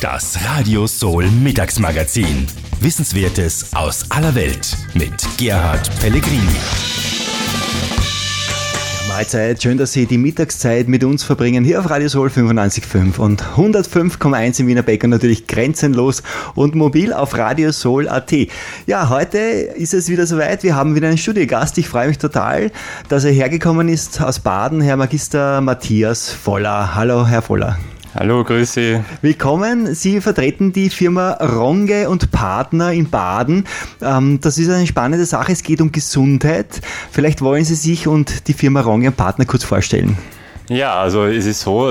Das Radio Soul Mittagsmagazin. Wissenswertes aus aller Welt mit Gerhard Pellegrini. Mahlzeit, schön, dass Sie die Mittagszeit mit uns verbringen, hier auf Radio Soul 95.5 und 105,1 im Wienerberg und natürlich grenzenlos und mobil auf radiosoul.at. Ja, heute ist es wieder soweit, wir haben wieder einen Studiogast. Ich freue mich total, dass er hergekommen ist aus Baden, Herr Magister Matthias Voller. Hallo, Herr Voller. Hallo, grüße. Willkommen. Sie vertreten die Firma Ronge und Partner in Baden. Das ist eine spannende Sache. Es geht um Gesundheit. Vielleicht wollen Sie sich und die Firma Ronge und Partner kurz vorstellen. Ja, also es ist so,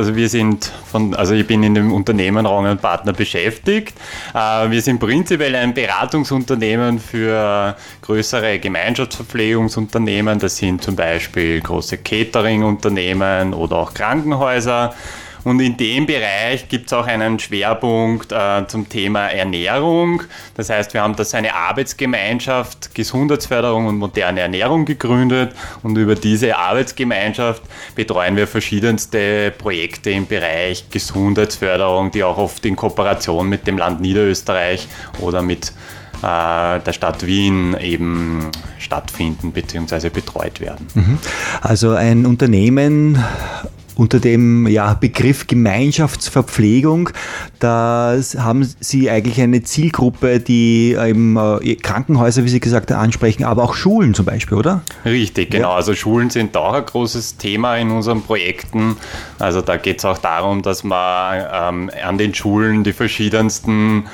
ich bin in dem Unternehmen Ronge und Partner beschäftigt. Wir sind prinzipiell ein Beratungsunternehmen für größere Gemeinschaftsverpflegungsunternehmen. Das sind zum Beispiel große Catering-Unternehmen oder auch Krankenhäuser. Und in dem Bereich gibt es auch einen Schwerpunkt zum Thema Ernährung. Das heißt, wir haben da eine Arbeitsgemeinschaft Gesundheitsförderung und moderne Ernährung gegründet. Und über diese Arbeitsgemeinschaft betreuen wir verschiedenste Projekte im Bereich Gesundheitsförderung, die auch oft in Kooperation mit dem Land Niederösterreich oder mit der Stadt Wien eben stattfinden bzw. betreut werden. Also ein Unternehmen unter dem Begriff Gemeinschaftsverpflegung, da haben Sie eigentlich eine Zielgruppe, die eben Krankenhäuser, wie Sie gesagt haben, ansprechen, aber auch Schulen zum Beispiel, oder? Richtig, genau. Ja. Also Schulen sind auch ein großes Thema in unseren Projekten. Also da geht es auch darum, dass man an den Schulen die verschiedensten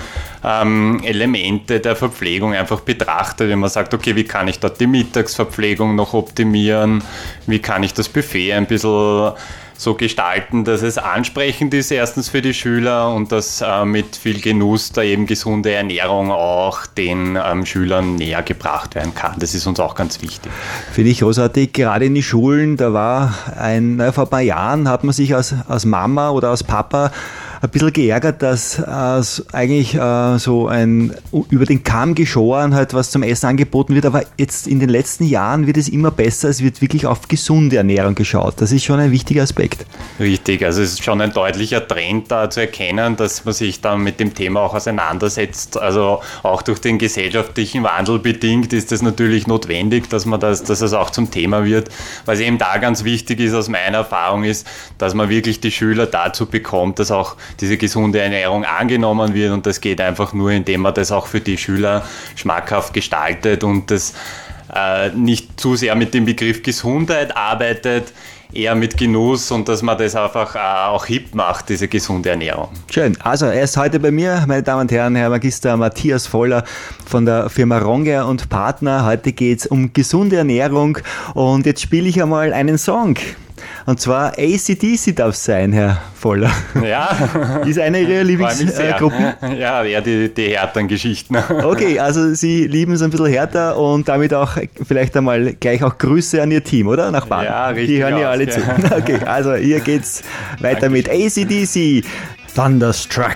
Elemente der Verpflegung einfach betrachtet, wenn man sagt, okay, wie kann ich dort die Mittagsverpflegung noch optimieren, wie kann ich das Buffet ein bisschen so gestalten, dass es ansprechend ist, erstens für die Schüler und dass mit viel Genuss da eben gesunde Ernährung auch den Schülern näher gebracht werden kann. Das ist uns auch ganz wichtig. Finde ich großartig, gerade in die Schulen, da war vor ein paar Jahren hat man sich als Mama oder als Papa ein bisschen geärgert, dass eigentlich so ein über den Kamm geschoren halt was zum Essen angeboten wird, aber jetzt in den letzten Jahren wird es immer besser, es wird wirklich auf gesunde Ernährung geschaut. Das ist schon ein wichtiger Aspekt. Richtig, also es ist schon ein deutlicher Trend da zu erkennen, dass man sich dann mit dem Thema auch auseinandersetzt. Also auch durch den gesellschaftlichen Wandel bedingt ist es natürlich notwendig, dass es auch zum Thema wird. Was eben da ganz wichtig ist aus meiner Erfahrung ist, dass man wirklich die Schüler dazu bekommt, dass auch diese gesunde Ernährung angenommen wird und das geht einfach nur, indem man das auch für die Schüler schmackhaft gestaltet und das nicht zu sehr mit dem Begriff Gesundheit arbeitet, eher mit Genuss und dass man das einfach auch hip macht, diese gesunde Ernährung. Schön. Also er ist heute bei mir, meine Damen und Herren, Herr Magister Matthias Voller von der Firma Ronge und Partner. Heute geht es um gesunde Ernährung und jetzt spiele ich einmal einen Song. Und zwar AC/DC darf es sein, Herr Voller. Ja. Ist eine Ihrer Lieblingsgruppen? Ja, die härteren Geschichten. Okay, also Sie lieben es ein bisschen härter und damit auch vielleicht einmal gleich auch Grüße an Ihr Team, oder? Nach Baden. Ja, richtig. Die hören ja alle zu. Okay, also hier geht's weiter mit AC/DC, Thunderstruck.